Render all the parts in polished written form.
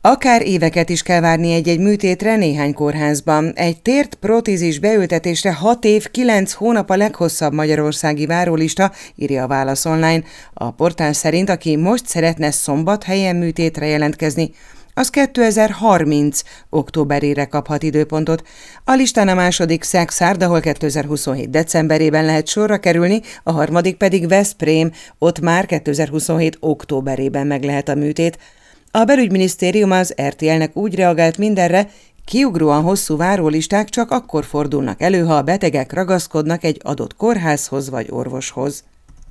Akár éveket is kell várni egy-egy műtétre néhány kórházban. Egy tért prótézis beültetésre 6 év, 9 hónap a leghosszabb magyarországi várólista, írja a Válasz Online. A portál szerint, aki most szeretne Szombathelyen műtétre jelentkezni, az 2030. októberére kaphat időpontot. A listán a második Szexárd, ahol 2027. decemberében lehet sorra kerülni, a harmadik pedig Veszprém, ott már 2027. októberében meg lehet a műtét. A belügyminisztérium az RTL-nek úgy reagált mindenre, kiugróan hosszú várólisták csak akkor fordulnak elő, ha a betegek ragaszkodnak egy adott kórházhoz vagy orvoshoz.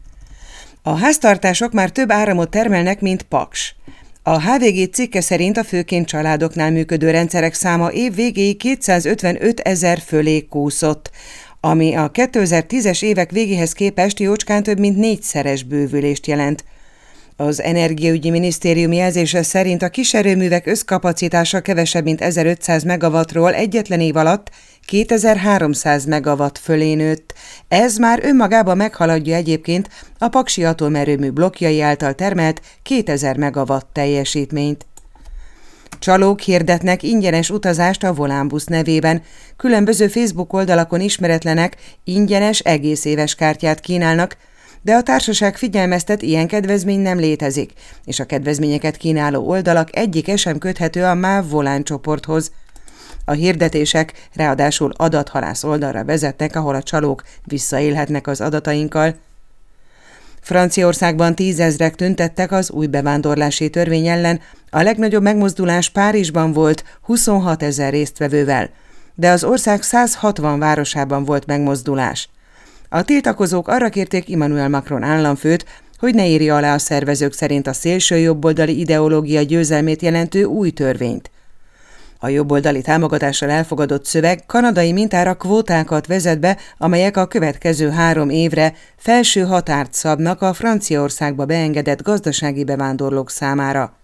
A háztartások már több áramot termelnek, mint Paks. A HVG cikke szerint a főként családoknál működő rendszerek száma év végéig 255 000 fölé kúszott, ami a 2010-es évek végéhez képest jócskán több mint 4-szeres bővülést jelent. Az Energiaügyi Minisztérium jelzése szerint a kiserőművek összkapacitása kevesebb mint 1500 megawattról egyetlen év alatt 2300 megawatt fölé nőtt. Ez már önmagában meghaladja egyébként a paksi atomerőmű blokkjai által termelt 2000 megawatt teljesítményt. Csalók hirdetnek ingyenes utazást a Volánbusz nevében. Különböző Facebook oldalakon ismeretlenek ingyenes egész éves kártyát kínálnak, de a társaság figyelmeztet, ilyen kedvezmény nem létezik, és a kedvezményeket kínáló oldalak egyike sem köthető a MÁV Volán csoporthoz. A hirdetések ráadásul adathalász oldalra vezetnek, ahol a csalók visszaélhetnek az adatainkkal. Franciaországban 10 000-ek tüntettek az új bevándorlási törvény ellen, a legnagyobb megmozdulás Párizsban volt 26 000 résztvevővel, de az ország 160 városában volt megmozdulás. A tiltakozók arra kérték Emmanuel Macron államfőt, hogy ne írja alá a szervezők szerint a szélsőjobboldali ideológia győzelmét jelentő új törvényt. A jobboldali támogatással elfogadott szöveg kanadai mintára kvótákat vezet be, amelyek a következő 3 évre felső határt szabnak a Franciaországba beengedett gazdasági bevándorlók számára.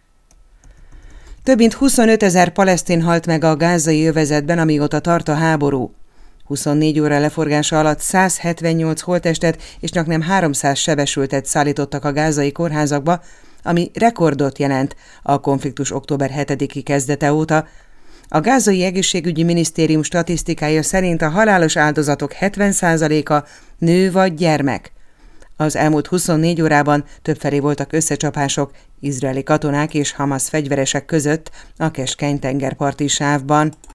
Több mint 25 000 palesztin halt meg a gázai övezetben, amióta tart a háború. 24 óra leforgása alatt 178 holttestet és csaknem 300 sebesültet szállítottak a gázai kórházakba, ami rekordot jelent a konfliktus október 7-i kezdete óta. A gázai egészségügyi minisztérium statisztikája szerint a halálos áldozatok 70%-a nő vagy gyermek. Az elmúlt 24 órában többfelé voltak összecsapások izraeli katonák és Hamasz fegyveresek között a keskeny tengerparti sávban.